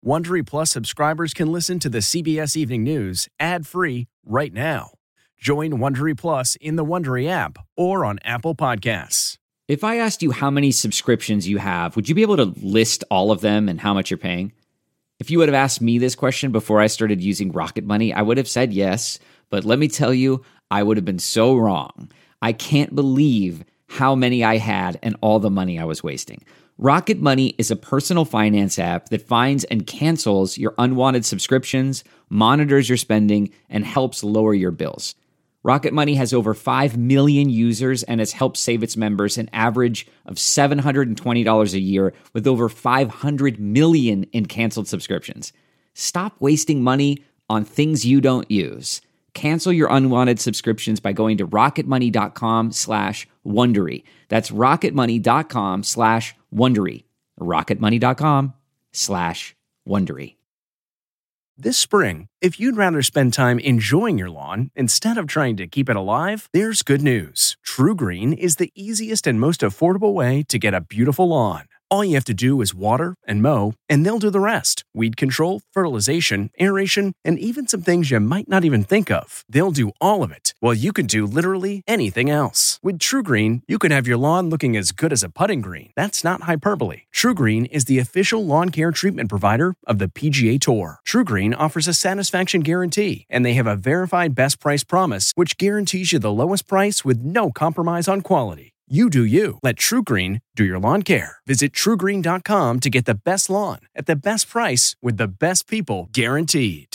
Wondery Plus subscribers can listen to the CBS Evening News ad-free right now. Join Wondery Plus in the Wondery app or on Apple Podcasts. If I asked you how many subscriptions you have, would you be able to list all of them and how much you're paying? If you would have asked me this question before I started using Rocket Money, I would have said yes, but let me tell you, I would have been so wrong. I can't believe how many I had and all the money I was wasting. Rocket Money is a personal finance app that finds and cancels your unwanted subscriptions, monitors your spending, and helps lower your bills. Rocket Money has over 5 million users and has helped save its members an average of $720 a year with over 500 million in canceled subscriptions. Stop wasting money on things you don't use. Cancel your unwanted subscriptions by going to rocketmoney.com/Wondery. That's rocketmoney.com/Wondery. rocketmoney.com/Wondery. This spring, if you'd rather spend time enjoying your lawn instead of trying to keep it alive, there's good news. True Green is the easiest and most affordable way to get a beautiful lawn. All you have to do is water and mow, and they'll do the rest. Weed control, fertilization, aeration, and even some things you might not even think of. They'll do all of it, while you can do literally anything else. With True Green, you can have your lawn looking as good as a putting green. That's not hyperbole. True Green is the official lawn care treatment provider of the PGA Tour. True Green offers a satisfaction guarantee, and they have a verified best price promise, which guarantees you the lowest price with no compromise on quality. You do you. Let True Green do your lawn care. Visit TrueGreen.com to get the best lawn at the best price with the best people guaranteed.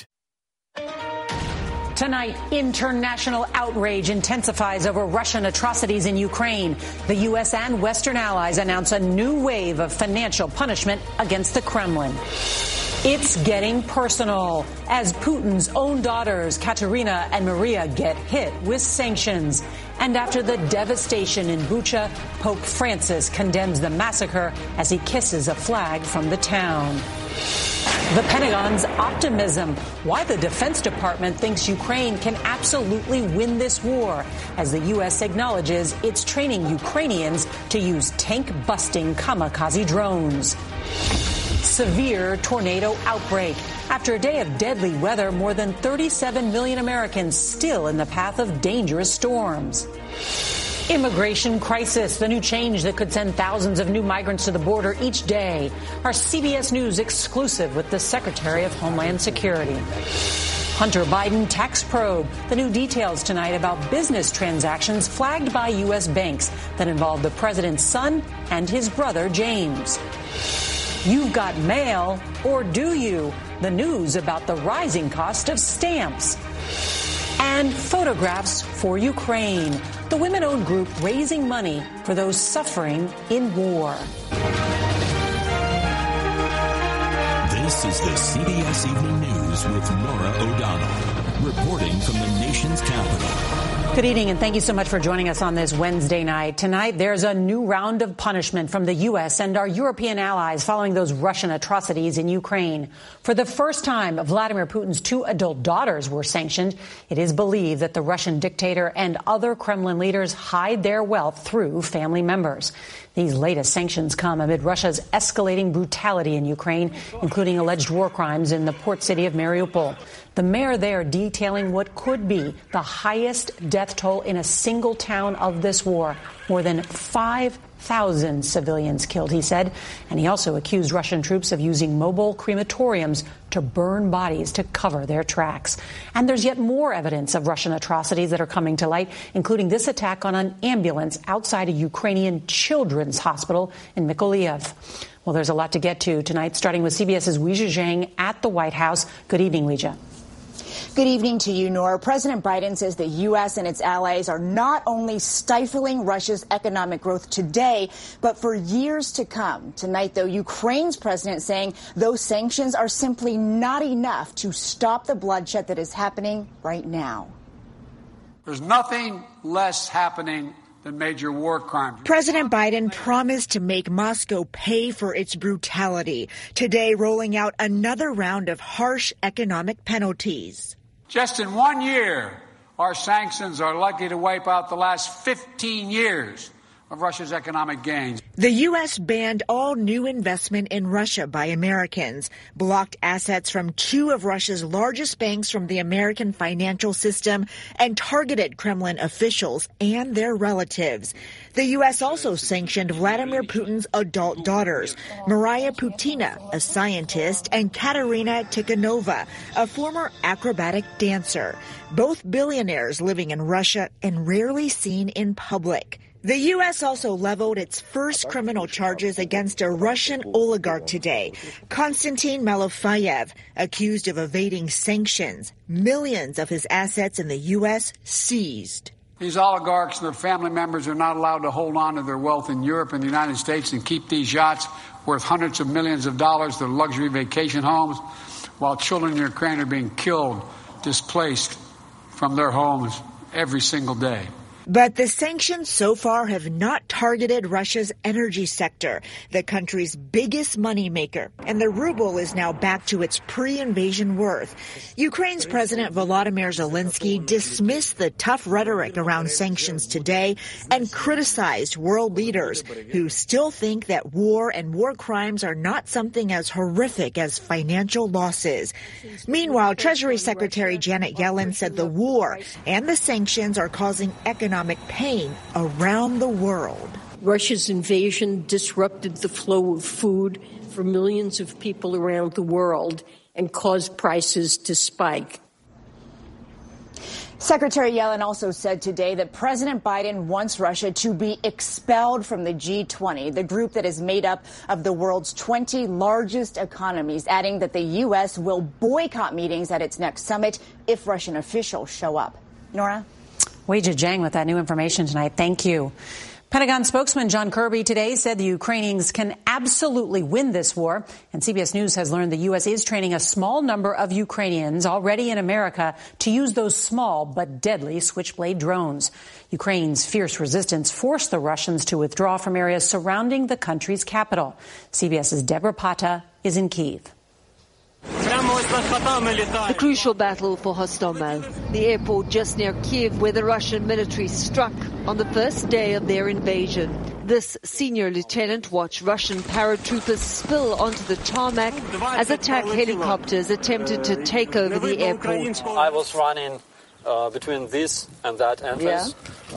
Tonight, international outrage intensifies over Russian atrocities in Ukraine. The U.S. and Western allies announce a new wave of financial punishment against the Kremlin. It's getting personal as Putin's own daughters, Katerina and Maria, get hit with sanctions. And after the devastation in Bucha, Pope Francis condemns the massacre as he kisses a flag from the town. The Pentagon's optimism, why the Defense Department thinks Ukraine can absolutely win this war, as the U.S. acknowledges it's training Ukrainians to use tank-busting kamikaze drones. Severe tornado outbreak. After a day of deadly weather, more than 37 million Americans still in the path of dangerous storms. Immigration crisis, the new change that could send thousands of new migrants to the border each day. Our CBS News exclusive with the Secretary of Homeland Security. Hunter Biden tax probe. The new details tonight about business transactions flagged by U.S. banks that involve the president's son and his brother, James. You've got mail, or do you? The news about the rising cost of stamps. And photographs for Ukraine, the women-owned group raising money for those suffering in war. This is the CBS Evening News with Norah O'Donnell, reporting from the nation's capital. Good evening, and thank you so much for joining us on this Wednesday night. Tonight, there's a new round of punishment from the U.S. and our European allies following those Russian atrocities in Ukraine. For the first time, Vladimir Putin's 2 adult daughters were sanctioned. It is believed that the Russian dictator and other Kremlin leaders hide their wealth through family members. These latest sanctions come amid Russia's escalating brutality in Ukraine, including alleged war crimes in the port city of Mariupol. The mayor there detailing what could be the highest death toll in a single town of this war. More than 5,000 civilians killed, he said. And he also accused Russian troops of using mobile crematoriums to burn bodies to cover their tracks. And there's yet more evidence of Russian atrocities that are coming to light, including this attack on an ambulance outside a Ukrainian children's hospital in Mykolaiv. Well, there's a lot to get to tonight, starting with CBS's Weijia Zhang at the White House. Good evening, Weijia. Good evening to you, Nora. President Biden says the U.S. and its allies are not only stifling Russia's economic growth today, but for years to come. Tonight, though, Ukraine's president saying those sanctions are simply not enough to stop the bloodshed that is happening right now. There's nothing less happening than major war crimes. President Biden promised to make Moscow pay for its brutality, today rolling out another round of harsh economic penalties. Just in 1 year, our sanctions are likely to wipe out the last 15 years of Russia's economic gains. The U.S. banned all new investment in Russia by Americans, blocked assets from two of Russia's largest banks from the American financial system, and targeted Kremlin officials and their relatives. The U.S. also sanctioned Vladimir Putin's adult daughters, Maria Putina, a scientist, and Katerina Tikhanova, a former acrobatic dancer, both billionaires living in Russia and rarely seen in public. The U.S. also leveled its first criminal charges against a Russian oligarch today, Konstantin Malofeyev, accused of evading sanctions. Millions of his assets in the U.S. seized. These oligarchs and their family members are not allowed to hold on to their wealth in Europe and the United States and keep these yachts worth hundreds of millions of dollars, their luxury vacation homes, while children in Ukraine are being killed, displaced from their homes every single day. But the sanctions so far have not targeted Russia's energy sector, the country's biggest moneymaker, and the ruble is now back to its pre-invasion worth. Ukraine's President Volodymyr Zelensky dismissed the tough rhetoric around sanctions today and criticized world leaders who still think that war and war crimes are not something as horrific as financial losses. Meanwhile, Treasury Secretary Janet Yellen said the war and the sanctions are causing economic pain around the world. Russia's invasion disrupted the flow of food for millions of people around the world and caused prices to spike. Secretary Yellen also said today that President Biden wants Russia to be expelled from the G20, the group that is made up of the world's 20 largest economies, adding that the U.S. will boycott meetings at its next summit if Russian officials show up. Nora? Weijia Jiang with that new information tonight. Thank you. Pentagon spokesman John Kirby today said the Ukrainians can absolutely win this war. And CBS News has learned the U.S. is training a small number of Ukrainians already in America to use those small but deadly Switchblade drones. Ukraine's fierce resistance forced the Russians to withdraw from areas surrounding the country's capital. CBS's Deborah Pata is in Kyiv. The crucial battle for Hostomel, the airport just near Kyiv where the Russian military struck on the first day of their invasion. This senior lieutenant watched Russian paratroopers spill onto the tarmac as attack helicopters attempted to take over the airport. I was running between this and that entrance,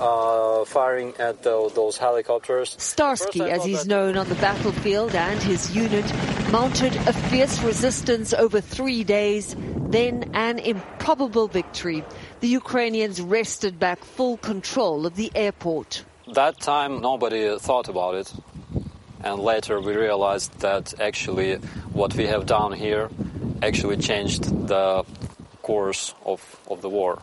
firing at those helicopters. Starsky, as he's known on the battlefield, and his unit mounted a fierce resistance over 3 days, then an improbable victory. The Ukrainians wrested back full control of the airport. That time nobody thought about it, and later we realized that actually what we have done here actually changed the course of the war.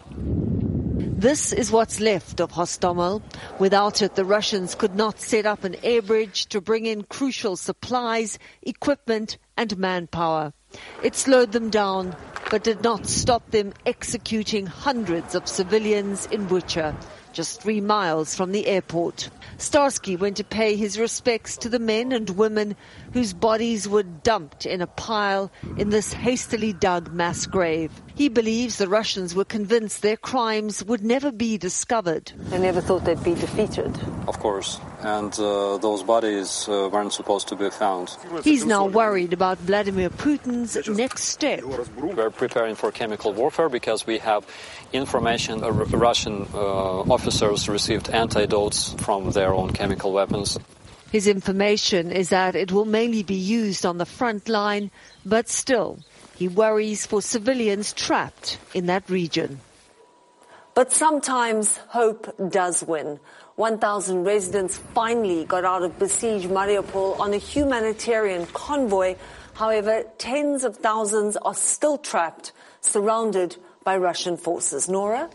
This is what's left of Hostomel. Without it, the Russians could not set up an air bridge to bring in crucial supplies, equipment and manpower. It slowed them down, but did not stop them executing hundreds of civilians in Bucha, just 3 miles from the airport. Starsky went to pay his respects to the men and women whose bodies were dumped in a pile in this hastily dug mass grave. He believes the Russians were convinced their crimes would never be discovered. They never thought they'd be defeated. Of course, and those bodies weren't supposed to be found. He's now worried about Vladimir Putin's next step. We're preparing for chemical warfare because we have information Russian officers received antidotes from their own chemical weapons. His information is that it will mainly be used on the front line, but still, he worries for civilians trapped in that region. But sometimes hope does win. 1,000 residents finally got out of besieged Mariupol on a humanitarian convoy. However, tens of thousands are still trapped, surrounded by Russian forces. Nora?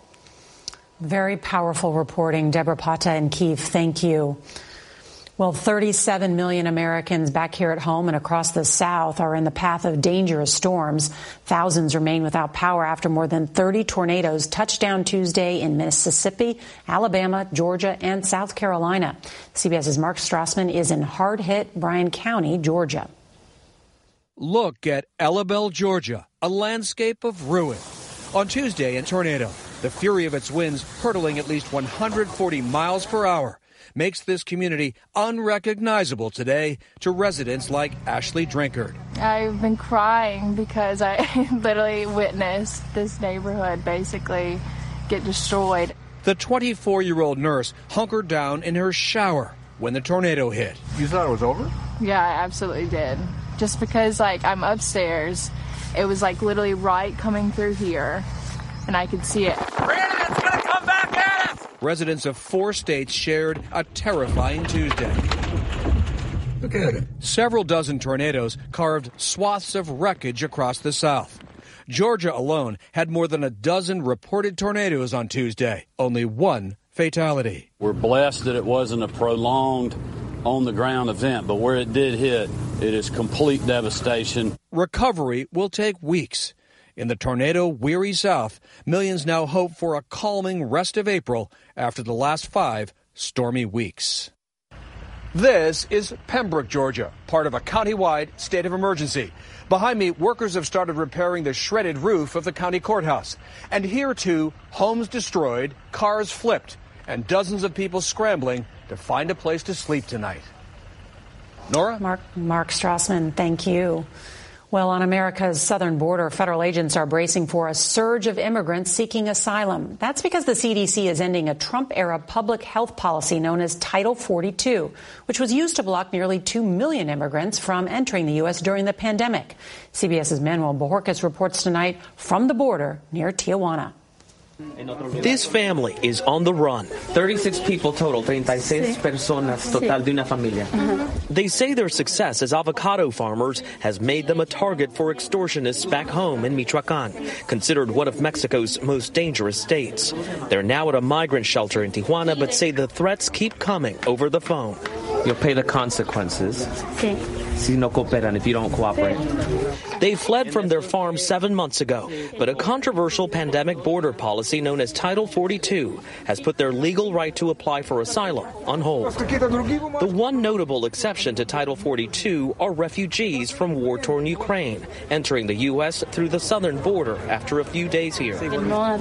Very powerful reporting. Deborah Pata in Kyiv, thank you. Well, 37 million Americans back here at home and across the South are in the path of dangerous storms. Thousands remain without power after more than 30 tornadoes touched down Tuesday in Mississippi, Alabama, Georgia, and South Carolina. CBS's Mark Strassman is in hard-hit Bryan County, Georgia. Look at Ella Belle, Georgia, a landscape of ruin. On Tuesday, a tornado, the fury of its winds hurtling at least 140 miles per hour. makes this community unrecognizable today to residents like Ashley Drinkard. I've been crying because I literally witnessed this neighborhood basically get destroyed. The 24-year-old nurse hunkered down in her shower when the tornado hit. You thought it was over? Yeah, I absolutely did. Just because, I'm upstairs, it was, literally right coming through here, and I could see it. Brandon, it's going to come back at us! Residents of 4 states shared a terrifying Tuesday. Look at it. Several dozen tornadoes carved swaths of wreckage across the South. Georgia alone had more than a dozen reported tornadoes on Tuesday. Only one fatality. We're blessed that it wasn't a prolonged on-the-ground event, but where it did hit, it is complete devastation. Recovery will take weeks. In the tornado-weary South, millions now hope for a calming rest of April after the last 5 stormy weeks. This is Pembroke, Georgia, part of a countywide state of emergency. Behind me, workers have started repairing the shredded roof of the county courthouse. And here, too, homes destroyed, cars flipped, and dozens of people scrambling to find a place to sleep tonight. Nora? Mark Strassman, thank you. Well, on America's southern border, federal agents are bracing for a surge of immigrants seeking asylum. That's because the CDC is ending a Trump-era public health policy known as Title 42, which was used to block nearly 2 million immigrants from entering the U.S. during the pandemic. CBS's Manuel Bojorquez reports tonight from the border near Tijuana. This family is on the run. 36 people total, 36 personas total de una familia. They say their success as avocado farmers has made them a target for extortionists back home in Michoacan, considered one of Mexico's most dangerous states. They're now at a migrant shelter in Tijuana, but say the threats keep coming over the phone. You'll pay the consequences. Si no cooperan, if you don't cooperate. They fled from their farm 7 months ago, but a controversial pandemic border policy known as Title 42 has put their legal right to apply for asylum on hold. The one notable exception to Title 42 are refugees from war-torn Ukraine, entering the U.S. through the southern border after a few days here. So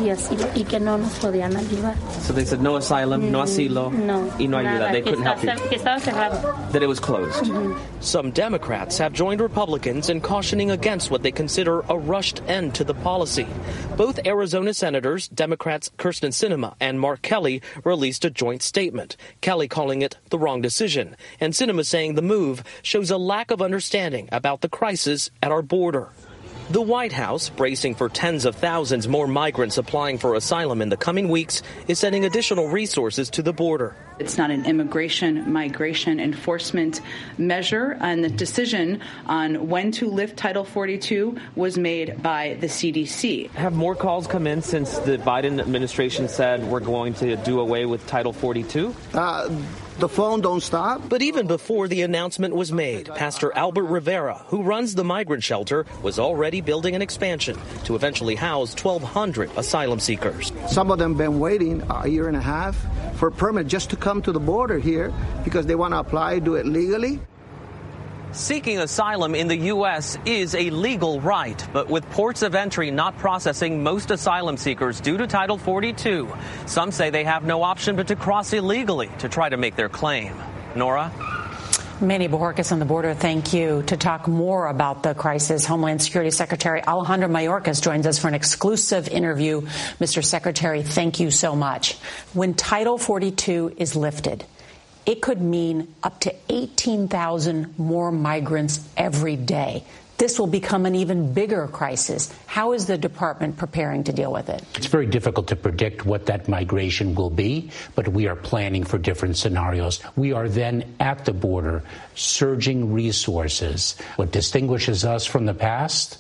they said no asylum, no asilo, y no ayuda. They couldn't help you. That it was closed. Some Democrats have joined Republicans in cautioning against what they consider a rushed end to the policy. Both Arizona senators, Democrats Kyrsten Sinema and Mark Kelly, released a joint statement, Kelly calling it the wrong decision, and Sinema saying the move shows a lack of understanding about the crisis at our border. The White House, bracing for tens of thousands more migrants applying for asylum in the coming weeks, is sending additional resources to the border. It's not an migration enforcement measure, and the decision on when to lift Title 42 was made by the CDC. Have more calls come in since the Biden administration said we're going to do away with Title 42? The phone don't stop. But even before the announcement was made, Pastor Albert Rivera, who runs the migrant shelter, was already building an expansion to eventually house 1,200 asylum seekers. Some of them been waiting a year and a half for a permit just to come to the border here because they want to apply, do it legally. Seeking asylum in the U.S. is a legal right, but with ports of entry not processing most asylum seekers due to Title 42, some say they have no option but to cross illegally to try to make their claim. Nora? Manny Bojorquez on the border, thank you. To talk more about the crisis, Homeland Security Secretary Alejandro Mayorkas joins us for an exclusive interview. Mr. Secretary, thank you so much. When Title 42 is lifted, it could mean up to 18,000 more migrants every day. This will become an even bigger crisis. How is the department preparing to deal with it? It's very difficult to predict what that migration will be, but we are planning for different scenarios. We are then at the border surging resources. What distinguishes us from the past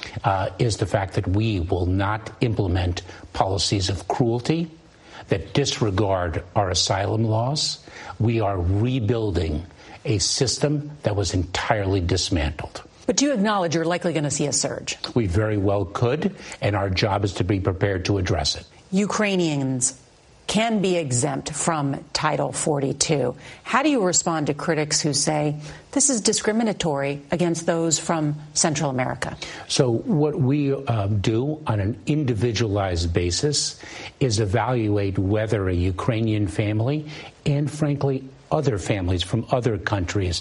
is the fact that we will not implement policies of cruelty that disregard our asylum laws. We are rebuilding a system that was entirely dismantled. But do you acknowledge you're likely going to see a surge? We very well could, and our job is to be prepared to address it. Ukrainians can be exempt from Title 42. How do you respond to critics who say this is discriminatory against those from Central America? So what we do on an individualized basis is evaluate whether a Ukrainian family and, frankly, other families from other countries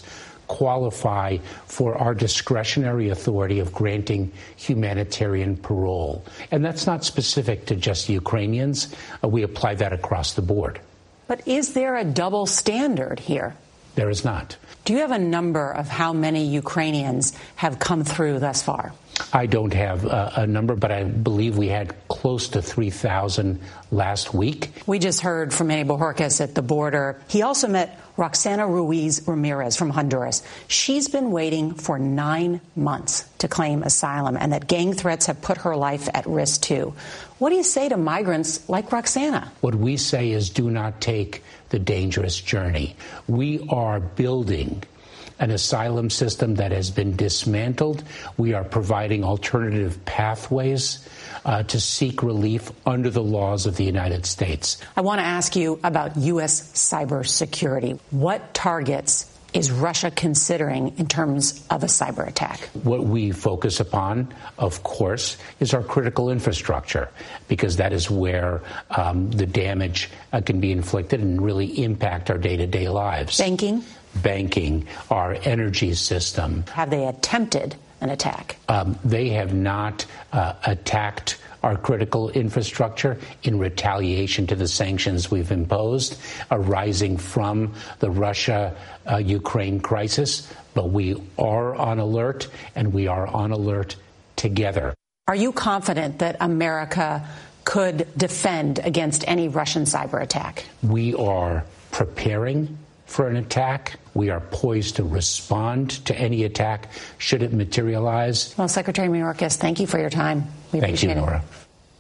qualify for our discretionary authority of granting humanitarian parole. And that's not specific to just Ukrainians. We apply that across the board. But is there a double standard here? There is not. Do you have a number of how many Ukrainians have come through thus far? I don't have a number, but I believe we had close to 3,000 last week. We just heard from Manny Bojorquez at the border. He also met Roxana Ruiz Ramirez from Honduras. She's been waiting for 9 months to claim asylum, and that gang threats have put her life at risk, too. What do you say to migrants like Roxana? What we say is do not take the dangerous journey. We are building an asylum system that has been dismantled. We are providing alternative pathways to seek relief under the laws of the United States. I want to ask you about U.S. cybersecurity. What targets is Russia considering in terms of a cyber attack? What we focus upon, of course, is our critical infrastructure, because that is where the damage can be inflicted and really impact our day-to-day lives. Banking, our energy system. Have they attempted an attack? They have not attacked our critical infrastructure in retaliation to the sanctions we've imposed arising from the Russia-Ukraine crisis. But we are on alert, and we are on alert together. Are you confident that America could defend against any Russian cyber attack? We are preparing for an attack. We are poised to respond to any attack should it materialize. Well, Secretary Mayorkas, thank you for your time. We appreciate it. Thank you, Nora.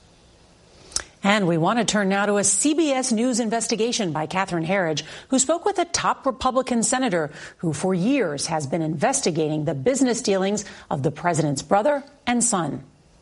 And we want to turn now to a CBS News investigation by Catherine Herridge, who spoke with a top Republican senator who for years has been investigating the business dealings of the president's brother and son.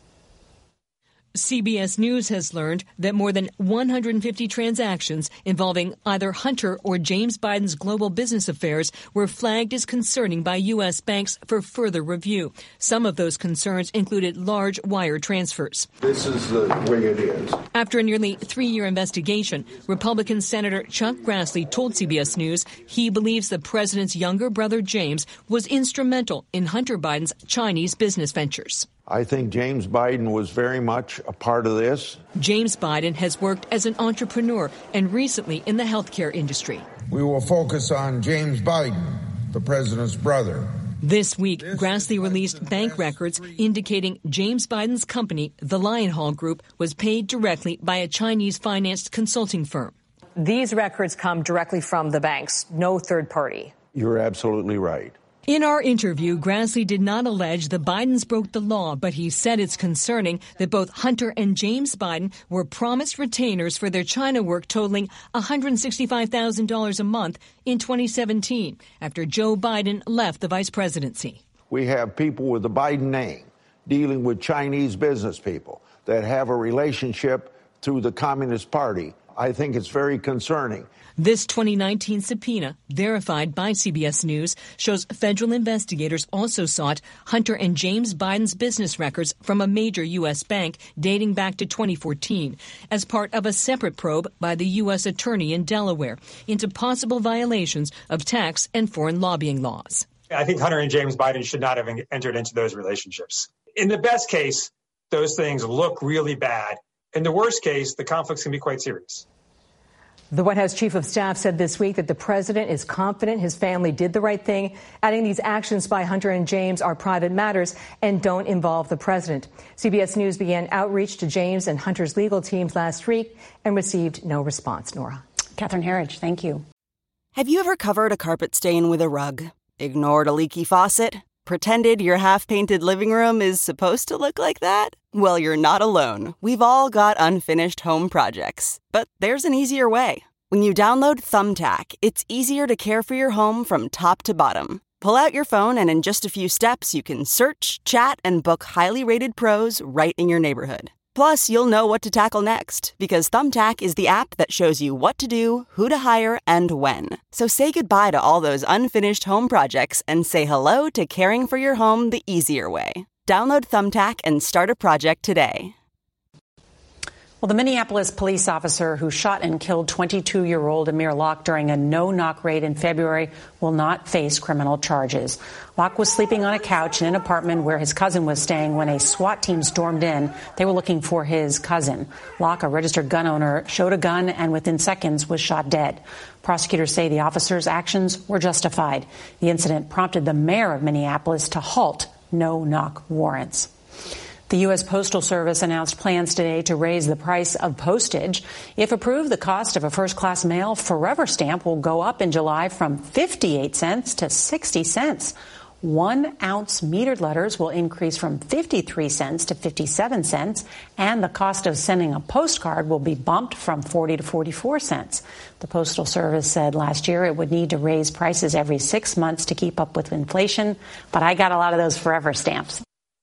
CBS News has learned that more than 150 transactions involving either Hunter or James Biden's global business affairs were flagged as concerning by U.S. banks for further review. Some of those concerns included large wire transfers. This is the way it is. After a nearly 3-year investigation, Republican Senator Chuck Grassley told CBS News he believes the president's younger brother James was instrumental in Hunter Biden's Chinese business ventures. I think James Biden was very much a part of this. James Biden has worked as an entrepreneur and recently in the healthcare industry. We will focus on James Biden, the president's brother. This week, Grassley released bank records indicating James Biden's company, the Lionhall Group, was paid directly by a Chinese-financed consulting firm. These records come directly from the banks, no third party. You're absolutely right. In our interview, Grassley did not allege the Bidens broke the law, but he said it's concerning that both Hunter and James Biden were promised retainers for their China work totaling $165,000 a month in 2017 after Joe Biden left the vice presidency. We have people with the Biden name dealing with Chinese business people that have a relationship through the Communist Party. I think it's very concerning. This 2019 subpoena, verified by CBS News, shows federal investigators also sought Hunter and James Biden's business records from a major U.S. bank dating back to 2014 as part of a separate probe by the U.S. attorney in Delaware into possible violations of tax and foreign lobbying laws. I think Hunter and James Biden should not have entered into those relationships. In the best case, those things look really bad. In the worst case, the conflicts can be quite serious. The White House chief of staff said this week that the president is confident his family did the right thing, adding these actions by Hunter and James are private matters and don't involve the president. CBS News began outreach to James and Hunter's legal teams last week and received no response. Nora. Catherine Herridge, thank you. Have you ever covered a carpet stain with a rug? Ignored a leaky faucet? Pretended your half-painted living room is supposed to look like that? Well, you're not alone. We've all got unfinished home projects. But there's an easier way. When you download Thumbtack, it's easier to care for your home from top to bottom. Pull out your phone and in just a few steps, you can search, chat, and book highly rated pros right in your neighborhood. Plus, you'll know what to tackle next, because Thumbtack is the app that shows you what to do, who to hire, and when. So say goodbye to all those unfinished home projects and say hello to caring for your home the easier way. Download Thumbtack and start a project today. Well, the Minneapolis police officer who shot and killed 22-year-old Amir Locke during a no-knock raid in February will not face criminal charges. Locke was sleeping on a couch in an apartment where his cousin was staying when a SWAT team stormed in. They were looking for his cousin. Locke, a registered gun owner, showed a gun and within seconds was shot dead. Prosecutors say the officer's actions were justified. The incident prompted the mayor of Minneapolis to halt no-knock warrants. The U.S. Postal Service announced plans today to raise the price of postage. If approved, the cost of a first-class mail forever stamp will go up in July from 58 cents to 60 cents. 1 ounce metered letters will increase from 53 cents to 57 cents, and the cost of sending a postcard will be bumped from 40 to 44 cents. The Postal Service said last year it would need to raise prices every 6 months to keep up with inflation, but I got a lot of those forever stamps.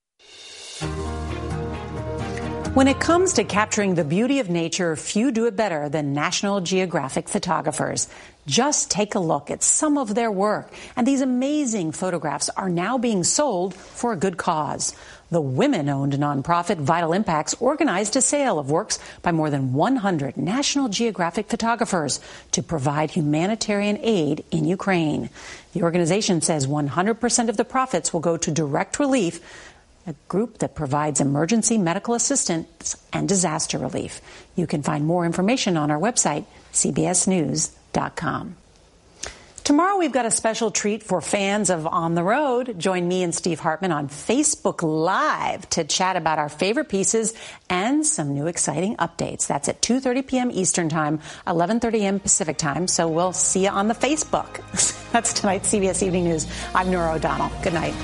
When it comes to capturing the beauty of nature, few do it better than National Geographic photographers. Just take a look at some of their work, and these amazing photographs are now being sold for a good cause. The women-owned nonprofit Vital Impacts organized a sale of works by more than 100 National Geographic photographers to provide humanitarian aid in Ukraine. The organization says 100% of the profits will go to Direct Relief, a group that provides emergency medical assistance and disaster relief. You can find more information on our website, cbsnews.com. Tomorrow we've got a special treat for fans of On the Road. Join me and Steve Hartman on Facebook Live to chat about our favorite pieces and some new exciting updates. That's at 2:30 p.m. Eastern Time, 11:30 a.m. Pacific Time. So we'll see you on the Facebook. That's tonight's CBS Evening News. I'm Nora O'Donnell. Good night.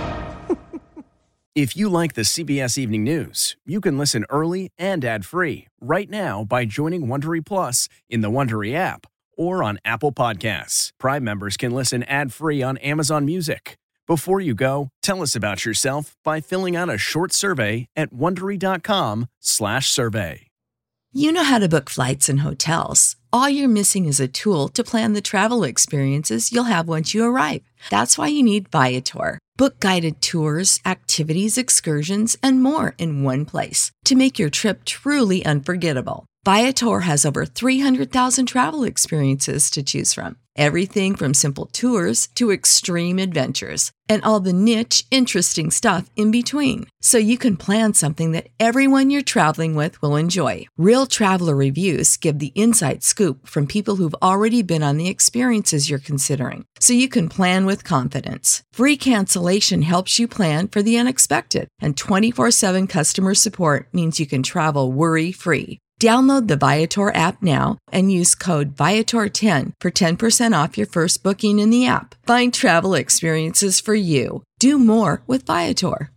If you like the CBS Evening News, you can listen early and ad-free right now by joining Wondery Plus in the Wondery app or on Apple Podcasts. Prime members can listen ad-free on Amazon Music. Before you go, tell us about yourself by filling out a short survey at Wondery.com/survey. You know how to book flights and hotels. All you're missing is a tool to plan the travel experiences you'll have once you arrive. That's why you need Viator. Book guided tours, activities, excursions, and more in one place to make your trip truly unforgettable. Viator has over 300,000 travel experiences to choose from. Everything from simple tours to extreme adventures and all the niche, interesting stuff in between. So you can plan something that everyone you're traveling with will enjoy. Real traveler reviews give the inside scoop from people who've already been on the experiences you're considering. So you can plan with confidence. Free cancellation helps you plan for the unexpected. And 24/7 customer support means you can travel worry-free. Download the Viator app now and use code Viator10 for 10% off your first booking in the app. Find travel experiences for you. Do more with Viator.